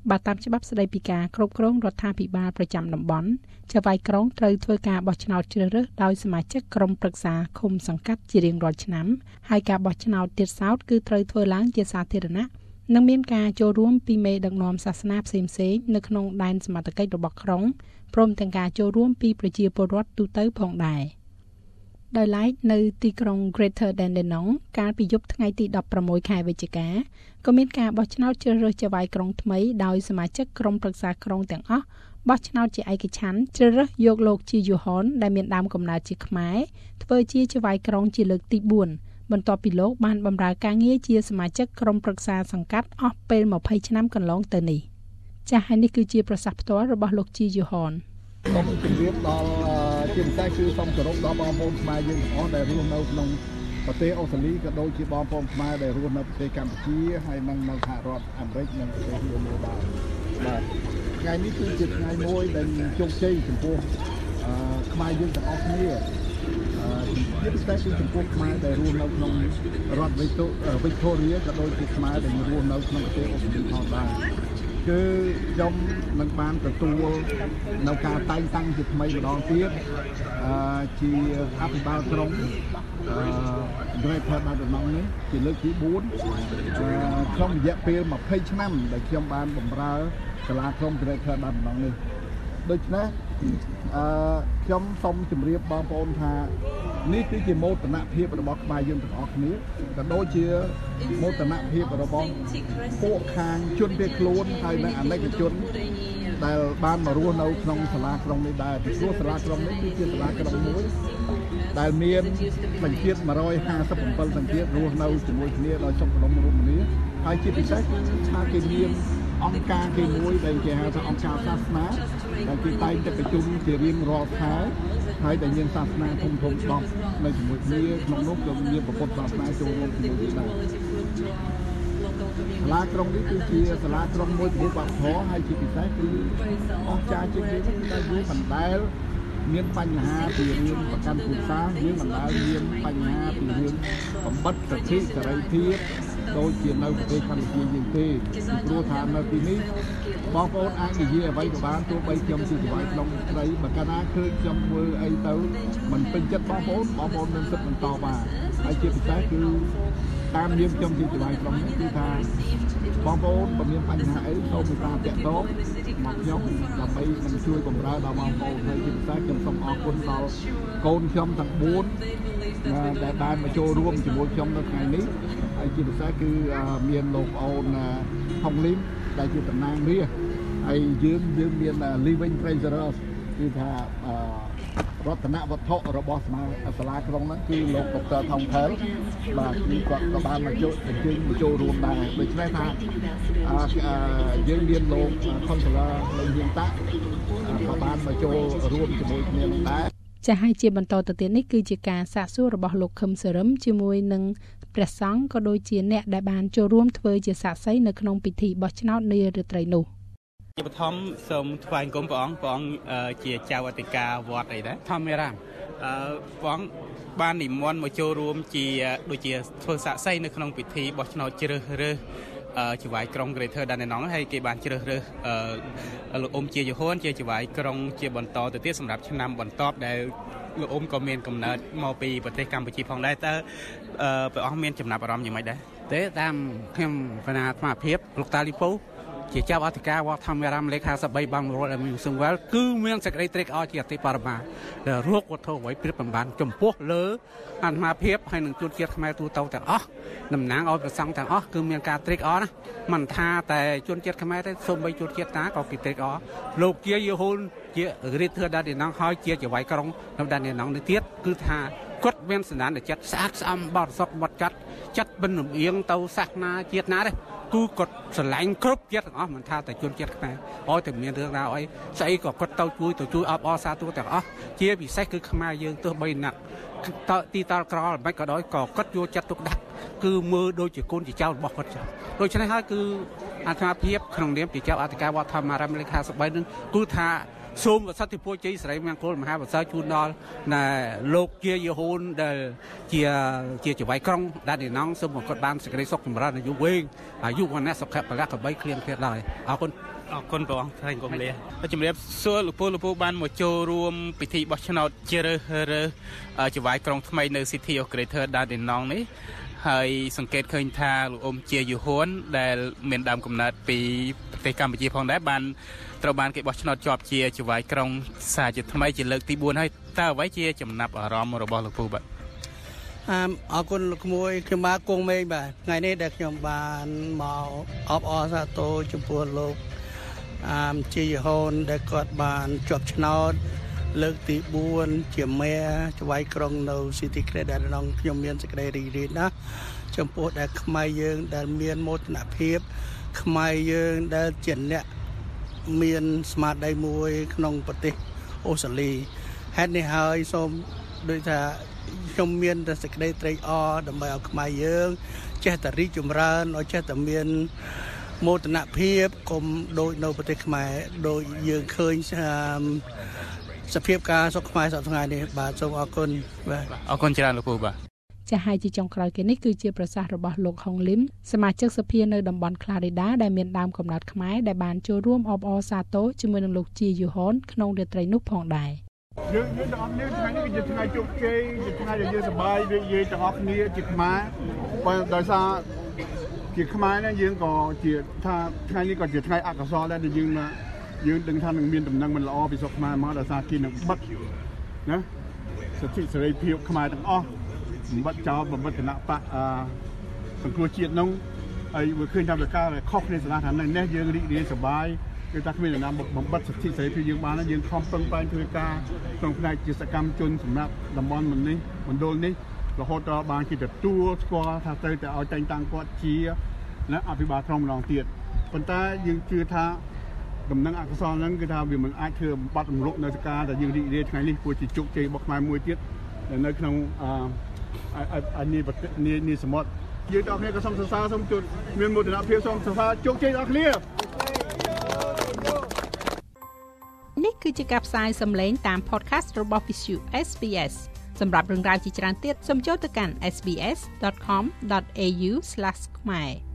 បាទតាមច្បាប់ស្តីពីការគ្រប់គ្រងរដ្ឋាភិបាលប្រចាំតំបន់ចៅហ្វាយក្រុងត្រូវធ្វើការបោះឆ្នោតជ្រើសរើសដោយសមាជិកក្រុមប្រឹក្សាឃុំសង្កាត់ជារៀងរាល់ឆ្នាំហើយការបោះឆ្នោតទៀតសោតគឺត្រូវធ្វើឡើងជាសាធារណៈនិងមានការចូលរួមពីមេដឹកនាំសាសនាផ្សេងៗនៅក្នុងដែនសមត្ថកិច្ចរបស់ក្រុងព្រមទាំងការចូលរួមពីប្រជាពលរដ្ឋទូទៅផងដែរដោយឡែកនៅទីក្រុង Greater Dandenong កាលពីយប់ថ្ងៃទី16ខែវិច្ឆិកាក៏មានការបោះឆ្នោតជ្រើសរើសចៅហ្វាយក្រុងថ្មីដោយសមាជិកក្រុមប្រឹក្សាក្រុងទាំងអស់បោះឆ្នោតជាឯកច្ឆន្ទជ្រើសរើសយកលោកជាយូហុនដែលមានដើមកំណើតជាខ្មែរធ្វើជាចៅហ្វាយក្រុងជាលើកទី4បន្ទាប់ពីលោកបានបម្រើការងារជាសមាជិកក្រុមប្រឹក្សាសង្កាត់អស់ពេល20ឆ្នាំកន្លងទៅនេះចាស់ហើយនេះគឺជាប្រសាសន៍ផ្ទាល់របស់លោកជាយូហុនសូមជម្រាបដល់ជាពិសេសគឺសូមគោរពដល់បងប្អូនខ្មែរយើងទាំងអស់ដែលរស់នៅក្នុងប្រទេសអូស្ត្រាលីក៏ដូចជាបងប្អូនខ្មែរដែលរស់នៅប្រទេសកម្ពុជាហើយនិងនៅសហរដ្ឋអាមេរិកនិងប្រទេសយូរ៉ូបាទថ្ងៃនេះគឺជាថ្ងៃមួយដែលជោគជ័យចំពោះខ្មែរយើងទាំងអស់គ្នាជាពិសេសគឺចំពោះខ្មែរដែលរស់នៅក្នុងរដ្ឋវិកតូរីក៏ដូចជាខ្មែរដែលរស់នៅក្នុងប្រទេសអូស្ត្រាលីផងដែរគឺខ្ញុំនឹងបានទទួលនៅការតែងតាំងជាថ្មីម្ដងទៀតជាអភិបាលក្រុងGreater Dandenong នេះជាលើកទី4ក្នុងរយៈពេល20ឆ្នាំដែលខ្ញុំបានបម្រើសាលាក្រុង Greater Dandenong នេះដូច្នេះខ្ញុំសូមជម្រាបបងប្អូនថានេះគឺជាមោទនភាពរបស់ខ្មែរយើងទាំងអស់គ្នាក៏ដូចជាមោទនភាពរបស់ពួកខាងជនភៀសខ្លួនហើយនិងអនិកជនដែលបានមករស់នៅក្នុងសាលាក្រុងនេះដែរពីព្រោះសាលាក្រុងនេះគឺជាសាលាក្រុងមួយដែលមានសញ្ជាតិ157សញ្ជាតិរស់នៅជាមួយគ្នាដោយសុខដុមរមនាហើយជាពិសេសគឺថាគេមានអង្គការគេមួយដែលគេហៅថាអង្គការសាសនាដែលគេតែងតែប្រជុំជារៀងរាល់ខែហើយដែលមានសាសនាធំ10នៅជាមួយគ្នាក្នុងនោះក៏មានពុទ្ធសាសនាចូលរួមជាមួយដែរសាលាក្រុងនេះគឺជាសាលាក្រុងមួយប្រវត្តិធម៌ហើយជាពិសេសគឺអស្ចារ្យជាងនេះគឺថាយើងមិនដែលមានបញ្ហាពីរឿងប្រកាន់ពូជសាសន៍យើងមិនដែលមានបញ្ហាពីរឿងបំបត្តិសិទ្ធិសេរីភាពដូចជានៅប្រទេសកម្ពុជាយើងទេពីព្រោះថានៅទីនេះបងប្អូនអាចនិយាយអ្វីក៏បានទោះបីខ្ញុំជាចៅហ្វាយក្នុងស្រីបើកាលណាឃើញខ្ញុំធ្វើអីទៅមិនពេញចិត្តបងប្អូនមានសិទ្ធិបន្តបានហើយជាពិសេសគឺតាមនាមខ្ញុំជាចៅហ្វាយក្នុងនេះគឺថាបងប្អូនបើមានបញ្ហាអីសូមមេត្តាតាក់ទងមកខ្ញុំដើម្បីនឹងជួយបម្រើដល់បងប្អូនហើយជាពិសេសខ្ញុំសូមអរគុណដល់កូនខ្ញុំទាំង4ដែលបានមកចូលរួមជាមួយខ្ញុំនៅថ្ងៃនេះហើយជាពិសេសគឺមានលោកប្អូនហុងលីមដែលជាតំណាងរាស្ត្រហើយយើងមាន living treasures គឺថារតនវត្ថុរបស់សាលាក្រុងហ្នឹងគឺលោកដុកទ័រថងថែលបាទគឺគាត់ក៏បានមកចូលរួមដែរដូច្នេះថាយើងមានលោក Counselor លេងហៀងតាក៏បានមកចូលរួមជាមួយគ្នានឹងដែរចាស់ហើយជាបន្តទៅទៀតនេះគឺជាការសាកសួររបស់លោកខឹមសរឹមជាមួយនឹងព្រះសង្ឃក៏ដូចជាអ្នកដែលបានចូលរួមធ្វើជាសាក្សីនៅក្នុងពិធីបោះឆ្នោតនារាត្រីនោះជាបឋមសូមថ្វាយគុំព្រះអង្គជាចៅអធិការវត្តអីដែរធម្មរាមព្រះអង្គបាននិមន្តមកចូលរួមជាដូចជាធ្វើសាក្សីនៅក្នុងពិធីបោះឆ្នោតជ្រើសរើសចៅហ្វាយក្រុង Greater Dandenong ហើយគេបានជ្រើសរើសលោកអ៊ុំជាយូហុនជាចៅហ្វាយក្រុងជាបន្តទៅទៀតសម្រាប់ឆ្នាំបន្ទាប់ដែលលោកអ៊ុំក៏មានកំណើតមកពីប្រទេសកម្ពុជាផងដែរតើព្រះអង្គមានចំណាប់អារម្មណ៍យ៉ាងម៉េចដែរទេតាមខ្ញុំគណៈអាត្មាភាពលោកតាលីពូជាចៅអធិការវត្តធម្មរាមលេខ53បងរលអេមីសឹងវែលគឺមានសេចក្តីត្រេកអរជាអតិបរមាដែលរកវត្ថុអ្វីព្រៀបបំបានចំពោះលើអាត្មាភាពហើយនឹងជួនជាតិខ្មែរទូទៅទាំងអស់តំណាងឲ្យប្រសង់ទាំងអស់គឺមានការត្រេកអរណាមិនថាតែជួនជាតិខ្មែរទេសូម្បីជួនជាតិណាក៏គេត្រេកអរលោកជាយូហុនជារាជធានីដានណងហើយជាចៅហ្វាយក្រុងនៅដានណងនេះទៀតគឺថាគាត់មានសន្តានចិត្តស្អាតស្អំបរិសុទ្ធបត់ចិត្តបិណ្ឌលំអៀងទៅសាសនាជាតិណាទេគឺគាត់ស្រឡាញ់គ្រប់ជាតិទាំងអស់មិនថាតែជនជាតិខ្មែរឲ្យតែមានរឿងរ៉ាវអីស្អីក៏គាត់ទៅជួយអបអរសាទរទាំងអស់ជាពិសេសគឺខ្មែរយើងទោះបីណាក់ទីតាល់ក្រល្បិចក៏ដោយក៏គាត់យកចិត្តទុកដាក់គឺមើលដូចជាកូនជាចៅរបស់គាត់ចឹងដូច្នេះហើយគឺអាត្មាភាពក្នុងនាមជាចៅអធិការវត្តធម្មរាមលេខ53នឹងគឺថាសូមសតិពុជ័យសិរីមង្គលមហាប្រសើរជូនដល់លោកជាយូហុនដែលជាចៅហ្វាយក្រុងដានណងសូមគាត់បានសេចក្តីសុខចម្រើនអាយុវែងអាយុវណ្ណៈសុខៈពលៈកបីគ្លៀងគ្លាតឡើយអរគុណអរគុណបងថ្លែងគុំលាជំរាបសួរលោកពូបានមកចូលរួមពិធីបោះឆ្នោតជ្រើសរើសចៅហ្វាយក្រុងថ្មីនៅ City of Greater Dandenong នេះហើយសង្កេតឃើញថាលោកអ៊ុំជាយូហ៊ួនដែលមានដើមកំណើតពីប្រទេសកម្ពុជាផងដែរបានត្រូវបានគេបោះឆ្នោតជាប់ជាចៅហ្វាយក្រុងសាជាថ្មីជាលើកទី4ហើយតើអ្វីជាចំណាប់អារម្មណ៍របស់លោកពូបាទអរគុណលោកក្មួយខ្ញុំបាទគង់មេឃបាទថ្ងៃនេះដែលខ្ញុំបានមកអបអរសាទរចំពោះលោកជាយហ៊ុនដែលគាត់បានជាប់ឆ្នោតលើកទី4ជាមេចៅហ្វាយក្រុងនៅ City Greater Dandenong ខ្ញុំមានសេចក្តីរីករាយណាស់ចំពោះដែលខ្មែរយើងដែលមានមោទនភាពខ្មែរយើងដែលជាអ្នកមានស្មារតីមួយក្នុងប្រទេសអូស្ត្រាលីហេតុនេះហើយសូមដូចថាខ្ញុំមានតែសេចក្តីត្រេកអរដើម្បីឲ្យខ្មែរយើងចេះតែរីកចម្រើនឲ្យចេះតែមានមោទនភាពកុំដូចនៅប្រទេសខ្មែរដូចយើងឃើញសភាពការសុខខ្មែរសប្តាហ៍ថ្ងៃនេះបាទសូមអរគុណបាទអរគុណច្រើនលោកពូបាទចាស់ហើយជាចុងក្រោយគេនេះគឺជាប្រសាសន៍របស់លោកហុងលឹមសមាជិកសភានៅតំបន់ Clarida ដែលមានដើមកំណើតខ្មែរដែលបានចូលរួមអបអរសាទរជាមួយនឹងលោកជាយូហ៊ុនក្នុងរាត្រីនោះផងដែរយើងទាំងអស់គ្នាថ្ងៃនេះគឺជាថ្ងៃជោគជ័យជាថ្ងៃដែលយើងសប្បាយដូចយើងទាំងអស់គ្នាជាខ្មែរបើដោយសារជាខ្មែរណាយើងក៏ជាថាថ្ងៃនេះក៏ជាថ្ងៃអកុសលដែរដែលយើងដឹងថានឹងមានដំណឹងមិនល្អពីស្រុកខ្មែរមកដោយសារគេនឹងបិទណាសិទ្ធិសេរីភាពខ្មែរទាំងអស់បំបត្តិចោលបំបត្តិគណៈបកសង្គ្រោះជាតិនោះហើយវាឃើញថាវាការខុសគ្នាស្ដាប់ថានេះយើងរីករាយសប្បាយគឺថាគ្មានអ្នកណាបំបត្តិសិទ្ធិសេរីភាពយើងបានយើងខំប្រឹងប្រែងធ្វើការក្នុងផ្នែកជាសកម្មជនសម្រាប់តំបន់មណ្ឌលនេះរហូតដល់បានគេទទួលស្គាល់ថាទៅតែឲ្យតែងតាំងគាត់ជាអភិបាលក្រុងម្ដងទៀតប៉ុន្តែយើងជឿថាដំណឹងអកុសលហ្នឹងគឺថាវាមិនអាចធ្វើបំបត្តិរំលឹកនៅការដែលយើងរីករាយថ្ងៃនេះព្រោះជាជោគជ័យរបស់ខ្មែរមួយទៀតនៅក្នុងនេះសមុទ្រយើងទាំងអស់គ្នាក៏សូមសរសើរសូមជូនមានមោទនភាពសូមសរសើរជោគជ័យដល់គ្នានេះគឺជាការផ្សាយសំឡេងតាម podcast របស់ Visu SBS សម្រាប់រឿងរ៉ាវជាច្រើនទៀតសូមចូលទៅកាន់sbs.com.au/khmer